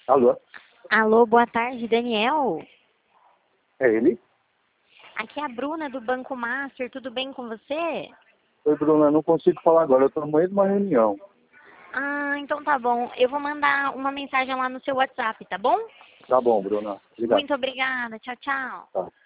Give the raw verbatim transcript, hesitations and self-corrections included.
Alô? Alô, boa tarde, Daniel. É ele? Aqui é a Bruna do Banco Master, tudo bem com você? Oi, Bruna, não consigo falar agora, eu estou no meio de uma reunião. Ah, então tá bom. Eu vou mandar uma mensagem lá no seu WhatsApp, tá bom? Tá bom, Bruna. Obrigado. Muito obrigada. Tchau, tchau. Tá.